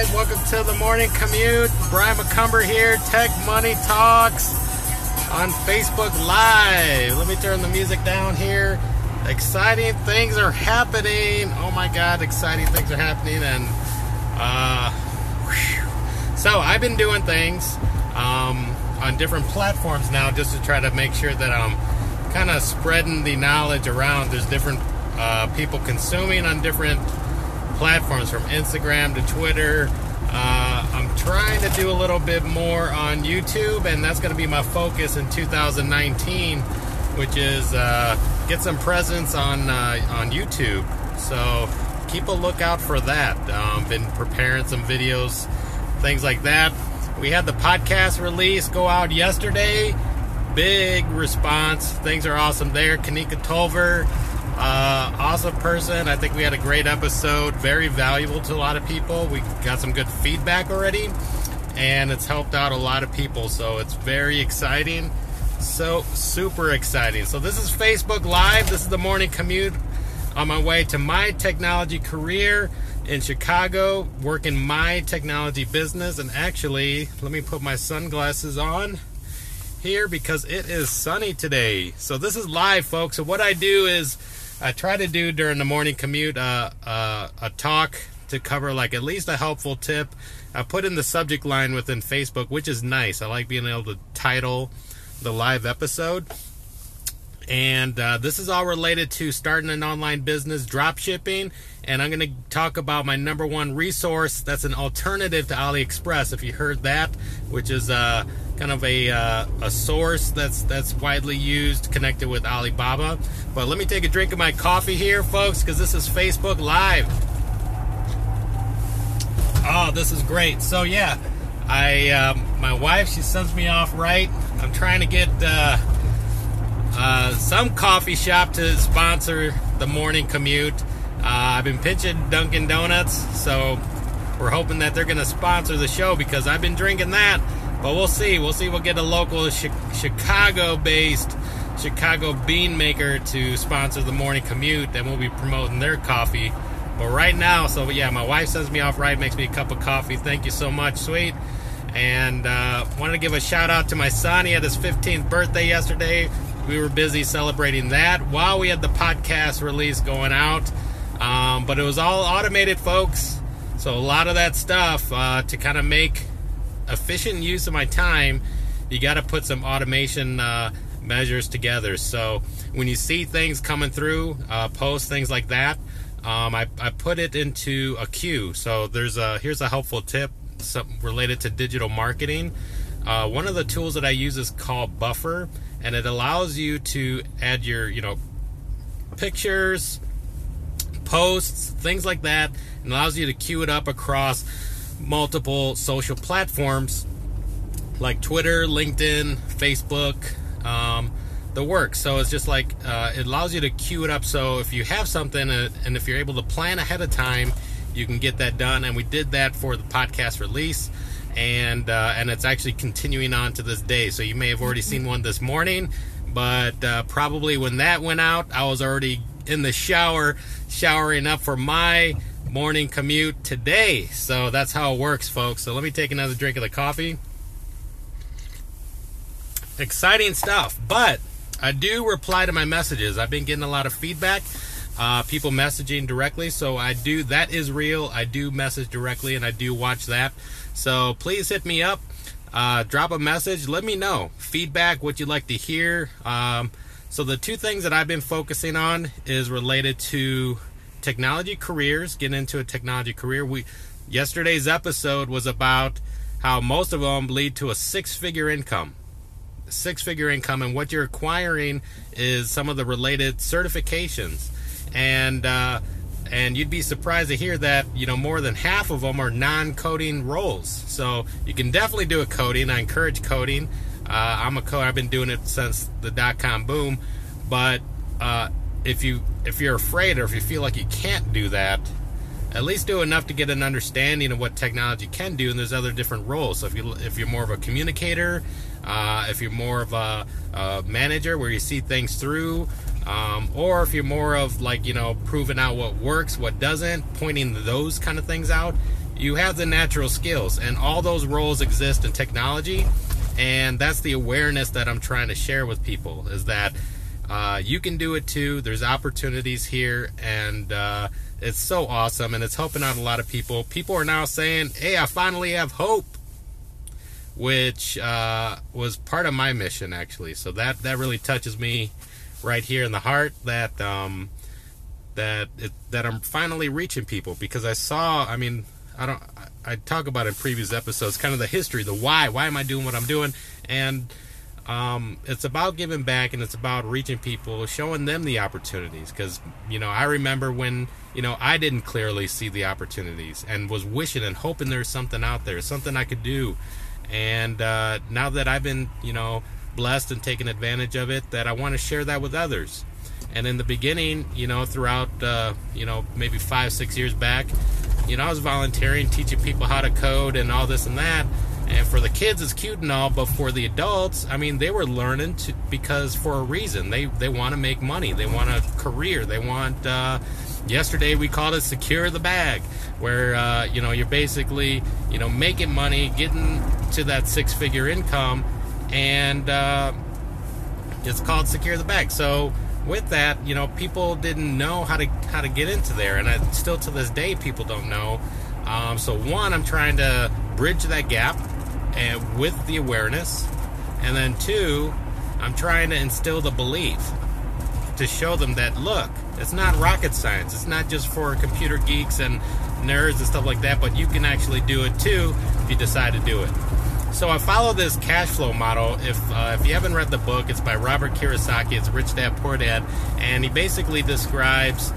guys, welcome to the morning commute. Brian McCumber here, Tech Money Talks on Facebook Live. Let me turn the music down here. Exciting things are happening. Oh my God, exciting things are happening. And so I've been doing things on different platforms now just to try to make sure that I'm kind of spreading the knowledge around. There's different people consuming on different platforms, from Instagram to Twitter. I'm trying to do a little bit more on YouTube, and that's going to be my focus in 2019, which is get some presence on YouTube. So keep a lookout for that. Been preparing some videos, things like that. We had the podcast release go out yesterday. Big response. Things are awesome there. Kanika Tolver, awesome person. I think we had a great episode. Very valuable to a lot of people. We got some good feedback already, and it's helped out a lot of people. So it's very exciting. So super exciting. So this is Facebook Live. This is the morning commute on my way to my technology career in Chicago, working my technology business. And actually, let me put my sunglasses on here because it is sunny today. So this is live, folks. So what I do is I try to do during the morning commute a talk to cover like at least a helpful tip. I put in the subject line within Facebook, which is nice. I like being able to title the live episode. And this is all related to starting an online business, drop shipping. And I'm going to talk about my number one resource that's an alternative to AliExpress, if you heard that, which is kind of a source that's widely used, connected with Alibaba. But let me take a drink of my coffee here, folks, because this is Facebook Live. Oh, this is great. So yeah, my wife, she sends me off right. I'm trying to get some coffee shop to sponsor the morning commute. I've been pitching Dunkin' Donuts, so we're hoping that they're going to sponsor the show because I've been drinking that. But we'll see. We'll get a local Chicago-based Chicago bean maker to sponsor the morning commute, and we'll be promoting their coffee. But right now, so yeah, my wife sends me off right, makes me a cup of coffee. Thank you so much, sweet. And wanted to give a shout out to my son. He had his 15th birthday yesterday. We were busy celebrating that while we had the podcast release going out. But it was all automated, folks. So a lot of that stuff to kind of make efficient use of my time, you got to put some automation measures together. So when you see things coming through, posts, things like that, I put it into a queue. So here's a helpful tip, something related to digital marketing. One of the tools that I use is called Buffer, and it allows you to add your pictures, posts, things like that, and allows you to queue it up across multiple social platforms like Twitter, LinkedIn, Facebook, the works. So it's just like it allows you to queue it up. So if you have something and if you're able to plan ahead of time, you can get that done. And we did that for the podcast release, and it's actually continuing on to this day. So you may have already seen one this morning, but probably when that went out, I was already in the shower, showering up for my morning commute today. So that's how it works, folks. So let me take another drink of the coffee. Exciting stuff. But I do reply to my messages. I've been getting a lot of feedback, people messaging directly. So that is real. I do message directly, and I do watch that. So please hit me up, drop a message, let me know feedback, what you'd like to hear. So the two things that I've been focusing on is related to technology careers, getting into a technology career. Yesterday's episode was about how most of them lead to a six-figure income. And what you're acquiring is some of the related certifications. And you'd be surprised to hear that, more than half of them are non-coding roles. So you can definitely do a coding. I encourage coding. I'm a coder. I've been doing it since the dot-com boom. But if you're afraid, or if you feel like you can't do that, at least do enough to get an understanding of what technology can do. And there's other different roles. So if you're more of a communicator, if you're more of a manager where you see things through, or if you're more of proving out what works, what doesn't, pointing those kind of things out, you have the natural skills, and all those roles exist in technology. And that's the awareness that I'm trying to share with people, is that you can do it too. There's opportunities here, and it's so awesome, and it's helping out a lot of people. People are now saying, hey, I finally have hope, which was part of my mission, actually. So that really touches me right here in the heart, that that I'm finally reaching people, because I saw, I talk about in previous episodes kind of the history, the why am I doing what I'm doing, and it's about giving back, and it's about reaching people, showing them the opportunities, because I remember when I didn't clearly see the opportunities and was wishing and hoping there's something out there, something I could do. And now that I've been blessed and taken advantage of it, that I want to share that with others. And in the beginning, throughout maybe 5-6 years back, I was volunteering, teaching people how to code and all this and that. And for the kids, it's cute and all, but for the adults, they were learning because for a reason. They want to make money. They want a career. They want, yesterday we called it secure the bag, where, you're basically, making money, getting to that 6-figure income, and it's called secure the bag. So with that, people didn't know how to get into there, and still to this day, people don't know. So one, I'm trying to bridge that gap, and with the awareness, and then two, I'm trying to instill the belief to show them that, look, it's not rocket science. It's not just for computer geeks and nerds and stuff like that, but you can actually do it too if you decide to do it. So I follow this cash flow model. If you haven't read the book, it's by Robert Kiyosaki. It's Rich Dad Poor Dad, and he basically describes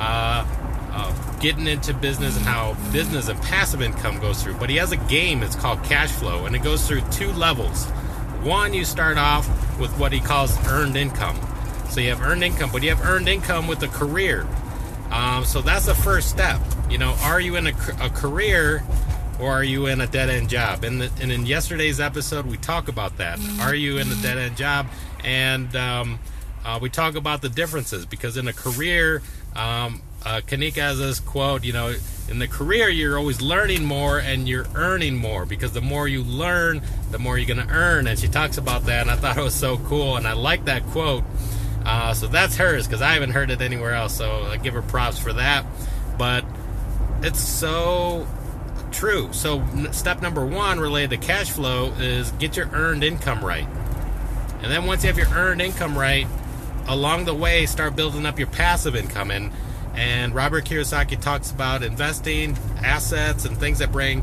getting into business and how business and passive income goes through. But he has a game, it's called cash flow, and it goes through 2 levels. One, you start off with what he calls earned income. So you have earned income, but you have earned income with a career. So that's the first step. Are you in a career, or are you in a dead-end job? And in yesterday's episode, we talk about that. Are you in a dead-end job? And we talk about the differences, because in a career, Kanika has this quote, in the career, you're always learning more and you're earning more, because the more you learn, the more you're going to earn. And she talks about that, and I thought it was so cool, and I like that quote. So that's hers, because I haven't heard it anywhere else, so I give her props for that. But it's so true. So step number 1 related to cash flow is get your earned income right. And then once you have your earned income right, along the way, start building up your passive income. And Robert Kiyosaki talks about investing, assets, and things that bring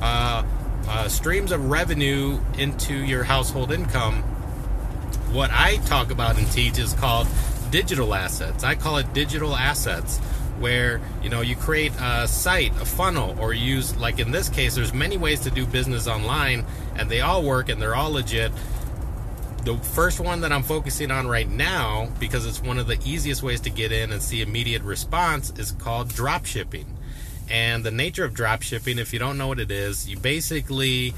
streams of revenue into your household income. What I talk about and teach is called digital assets. I call it digital assets, where you create a site, a funnel, or use, like in this case, there's many ways to do business online, and they all work and they're all legit. The first one that I'm focusing on right now, because it's one of the easiest ways to get in and see immediate response, is called drop shipping. And the nature of drop shipping, if you don't know what it is, you basically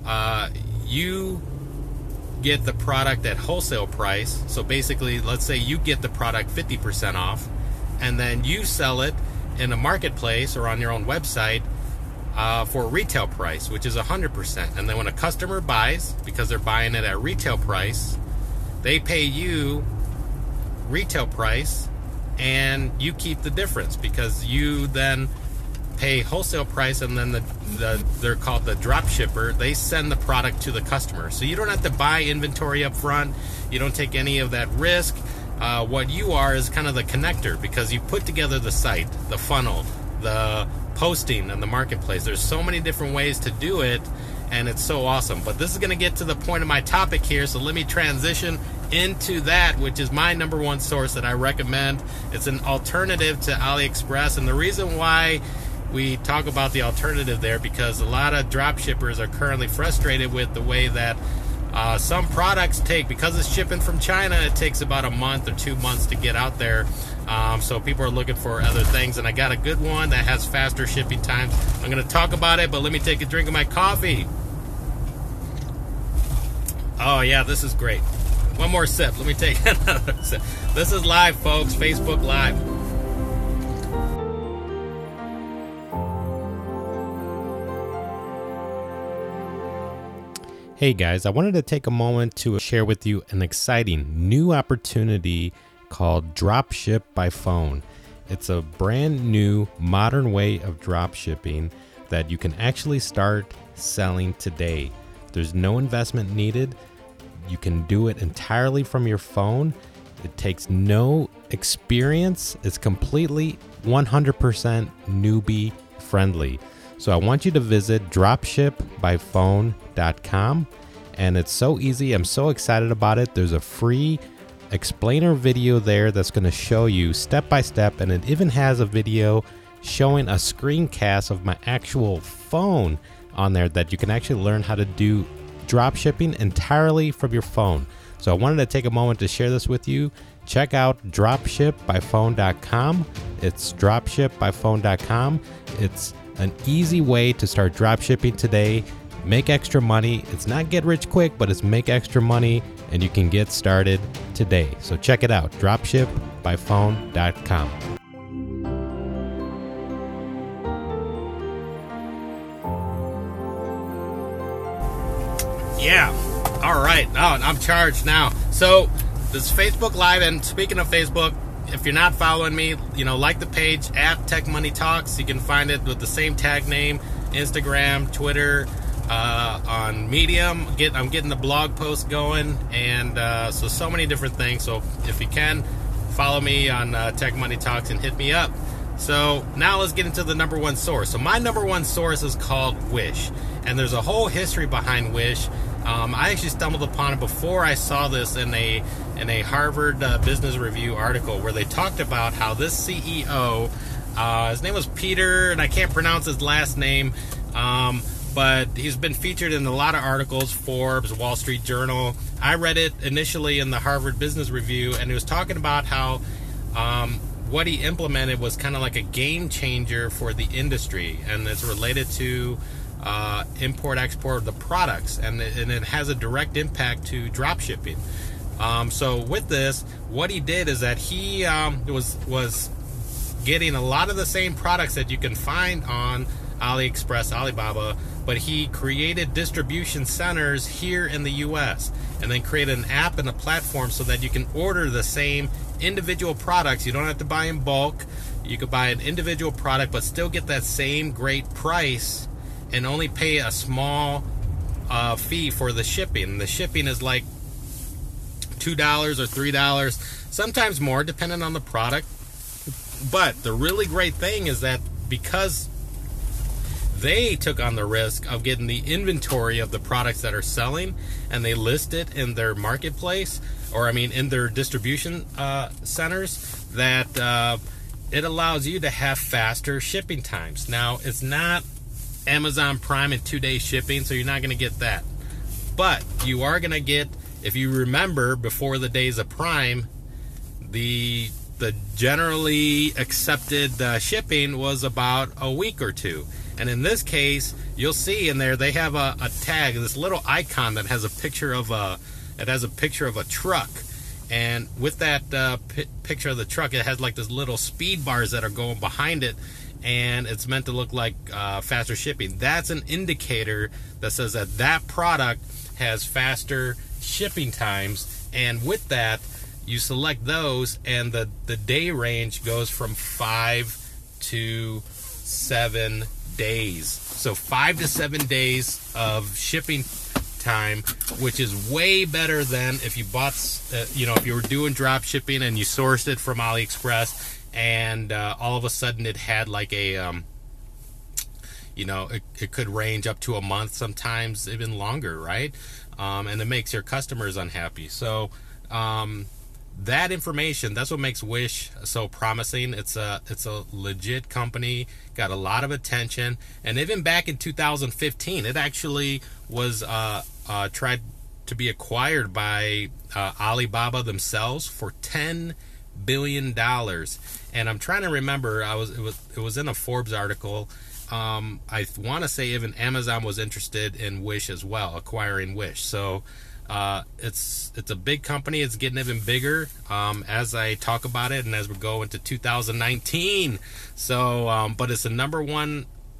you get the product at wholesale price. So basically, let's say you get the product 50% off, and then you sell it in a marketplace or on your own website for a retail price, which is 100%. And then when a customer buys, because they're buying it at retail price, they pay you retail price, and you keep the difference, because you then pay wholesale price, and then they're called the drop shipper. They send the product to the customer. So you don't have to buy inventory up front. You don't take any of that risk. What you are is kind of the connector, because you put together the site, the funnel, the posting, and the marketplace. There's so many different ways to do it, and it's so awesome. But this is going to get to the point of my topic here, so let me transition into that, which is my number 1 source that I recommend. It's an alternative to AliExpress, and the reason why we talk about the alternative there, because a lot of drop shippers are currently frustrated with the way that some products take, because it's shipping from China, it takes about a month or 2 months to get out there. So people are looking for other things, and I got a good one that has faster shipping times. I'm going to talk about it, but let me take a drink of my coffee. Oh yeah, this is great. One more sip. Let me take another sip. This is live, folks. Facebook Live. Hey guys, I wanted to take a moment to share with you an exciting new opportunity called Dropship by Phone. It's a brand new modern way of drop shipping that you can actually start selling today. There's no investment needed. You can do it entirely from your phone. It takes no experience. It's completely 100% newbie friendly. So I want you to visit dropshipbyphone.com, and it's so easy. I'm so excited about it. There's a free explainer video there that's going to show you step by step, and it even has a video showing a screencast of my actual phone on there that you can actually learn how to do drop shipping entirely from your phone. So I wanted to take a moment to share this with you. Check out dropshipbyphone.com. It's dropshipbyphone.com. It's an easy way to start drop shipping today. Make extra money. It's not get rich quick, but it's make extra money, and you can get started today. So check it out, dropshipbyphone.com. Yeah. All right. Oh, I'm charged now. So this is Facebook Live, and speaking of Facebook, if you're not following me, like the page at Tech Money Talks. You can find it with the same tag name, Instagram, Twitter, on Medium. I'm getting the blog post going, and so many different things. So if you can, follow me on Tech Money Talks and hit me up. So now let's get into the number one source. So my number one source is called Wish, and there's a whole history behind Wish. I actually stumbled upon it before I saw this in a Harvard Business Review article where they talked about how this CEO, his name was Peter, and I can't pronounce his last name, but he's been featured in a lot of articles, Forbes, Wall Street Journal. I read it initially in the Harvard Business Review, and he was talking about how what he implemented was kind of like a game changer for the industry, and it's related to import-export of the products, and it has a direct impact to drop shipping. So with this, what he did is that he was getting a lot of the same products that you can find on AliExpress, Alibaba, but he created distribution centers here in the U.S. and then created an app and a platform so that you can order the same individual products. You don't have to buy in bulk. You could buy an individual product but still get that same great price and only pay a small fee for the shipping. The shipping is like $2 or $3, sometimes more depending on the product. But the really great thing is that because they took on the risk of getting the inventory of the products that are selling, and they list it in their marketplace, in their distribution centers, that it allows you to have faster shipping times. Now, it's not Amazon Prime and 2-day shipping, so you're not going to get that. But you are going to get, if you remember, before the days of Prime, the generally accepted shipping was about a week or two. And in this case, you'll see in there they have a tag, this little icon that has a picture of a truck. And with that picture of the truck, it has like this little speed bars that are going behind it, and it's meant to look like faster shipping. That's an indicator that says that product has faster shipping times, and with that, you select those, and the day range goes from 5 to 7 days. So 5 to 7 days of shipping time, which is way better than if you bought, if you were doing drop shipping and you sourced it from AliExpress, and all of a sudden it had like a, it could range up to a month, sometimes even longer, right? And it makes your customers unhappy. So that information, that's what makes Wish so promising. It's a legit company, got a lot of attention, and even back in 2015, it actually was tried to be acquired by Alibaba themselves for $10 billion. And I'm trying to remember, it was in a Forbes article. I want to say even Amazon was interested in Wish as well, acquiring Wish. So it's a big company. It's getting even bigger as I talk about it and as we go into 2019. So, but it's the number one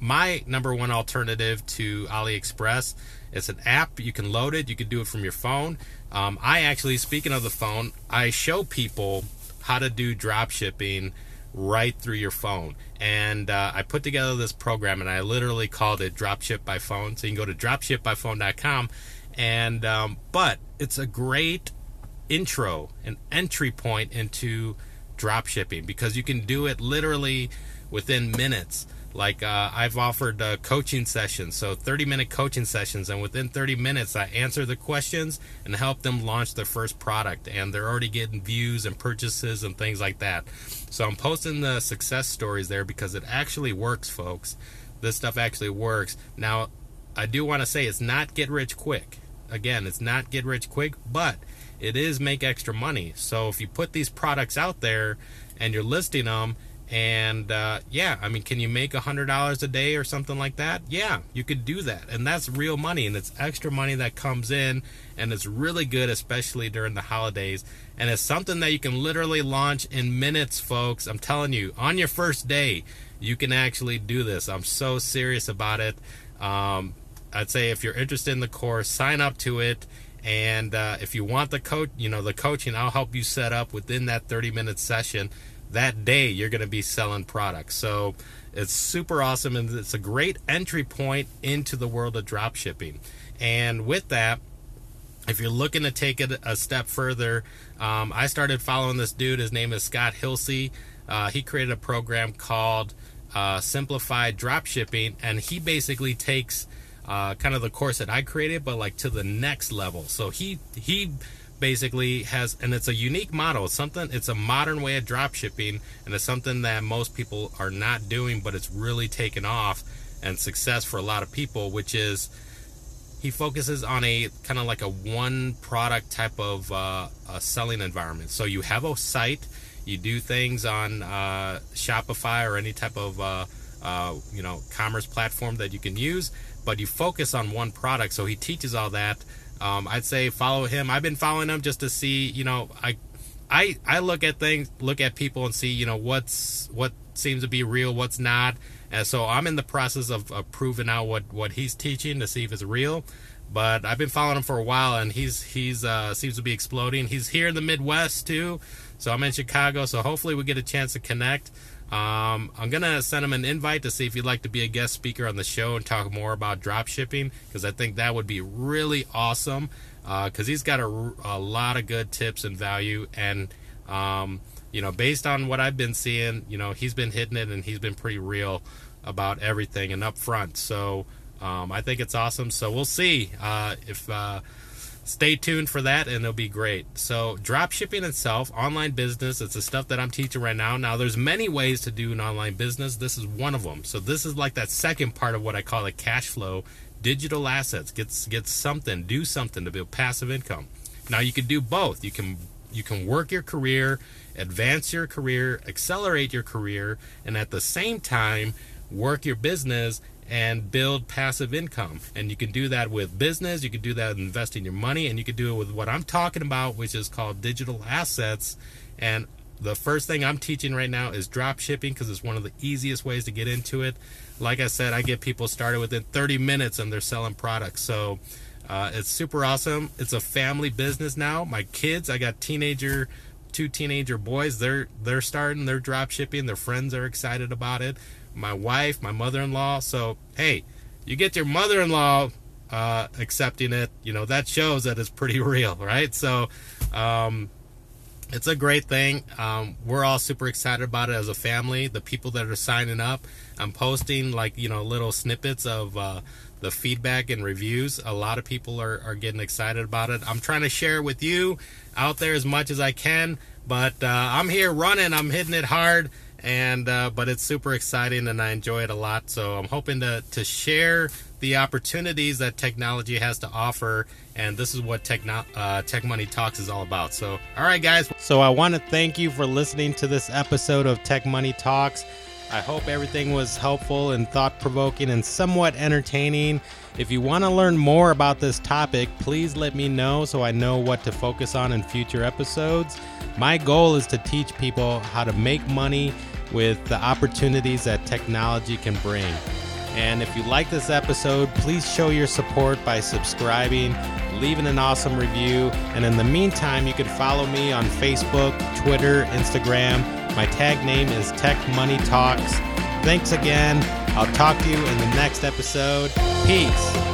my number one alternative to AliExpress. It's an app. You can load it. You can do it from your phone. I actually, speaking of the phone, I show people how to do drop shipping right through your phone. And I put together this program, and I literally called it Dropship by Phone. So you can go to dropshipbyphone.com. And but it's a great intro, an entry point into drop shipping, because you can do it literally within minutes. Like I've offered coaching sessions, so 30-minute coaching sessions, and within 30 minutes I answer the questions and help them launch their first product, and they're already getting views and purchases and things like that. So I'm posting the success stories there because it actually works, folks. This stuff actually works. Now, I do want to say it's not get rich quick. Again, it's not get rich quick, but it is make extra money. So if you put these products out there and you're listing them, and yeah, I mean, can you make $100 a day or something like that? Yeah, you could do that, and that's real money, and it's extra money that comes in, and it's really good, especially during the holidays. And it's something that you can literally launch in minutes, folks. I'm telling you, on your first day, you can actually do this. I'm so serious about it. I'd say if you're interested in the course, sign up to it. And if you want the coaching, I'll help you set up within that 30-minute session. That day you're going to be selling products. So it's super awesome, and it's a great entry point into the world of drop shipping. And with that, if you're looking to take it a step further, I started following this dude. His name is Scott Hilsey. He created a program called Simplified Drop Shipping, and he basically takes kind of the course that I created, but like to the next level. So he basically has, and it's a unique model. It's a modern way of drop shipping, and it's something that most people are not doing, but it's really taken off and success for a lot of people, which is he focuses on a kind of like a one product type of a selling environment. So you have a site, you do things on Shopify or any type of commerce platform that you can use, but you focus on one product. So he teaches all that. I'd say follow him. I've been following him just to see, I look at things, look at people and see, what seems to be real, what's not. And so I'm in the process of proving out what he's teaching to see if it's real. But I've been following him for a while, and he's seems to be exploding. He's here in the Midwest too. So I'm in Chicago. So hopefully we get a chance to connect. I'm going to send him an invite to see if he'd like to be a guest speaker on the show and talk more about drop shipping, because I think that would be really awesome, because he's got a lot of good tips and value. And, based on what I've been seeing, he's been hitting it, and he's been pretty real about everything and upfront. So I think it's awesome. So we'll see if stay tuned for that, and it'll be great. So drop shipping itself, online business, it's the stuff that I'm teaching right now. Now, there's many ways to do an online business. This is one of them. So this is like that second part of what I call a cash flow. Digital assets, get something, do something to build passive income. Now, you can do both. You can work your career, advance your career, accelerate your career, and at the same time work your business and build passive income. And you can do that with business, you can do that with investing your money, and you can do it with what I'm talking about, which is called digital assets. And the first thing I'm teaching right now is drop shipping, because it's one of the easiest ways to get into it. Like I said, I get people started within 30 minutes and they're selling products. So it's super awesome. It's a family business now. My kids, I got two teenager boys, they're starting, they're drop shipping, their friends are excited about it. My wife, my mother-in-law. So hey, you get your mother-in-law accepting it, that shows that it's pretty real, right? So it's a great thing. We're all super excited about it as a family. The people that are signing up, I'm posting little snippets of the feedback and reviews. A lot of people are getting excited about it. I'm trying to share it with you out there as much as I can, but I'm here running, I'm hitting it hard. And but it's super exciting, and I enjoy it a lot. So I'm hoping to share the opportunities that technology has to offer, and this is what Tech Money Talks is all about. So, all right, guys. So I want to thank you for listening to this episode of Tech Money Talks. I hope everything was helpful and thought-provoking and somewhat entertaining. If you want to learn more about this topic, please let me know so I know what to focus on in future episodes. My goal is to teach people how to make money with the opportunities that technology can bring. And if you like this episode, please show your support by subscribing, leaving an awesome review. And in the meantime, you can follow me on Facebook, Twitter, Instagram. My tag name is Tech Money Talks. Thanks again. I'll talk to you in the next episode. Peace.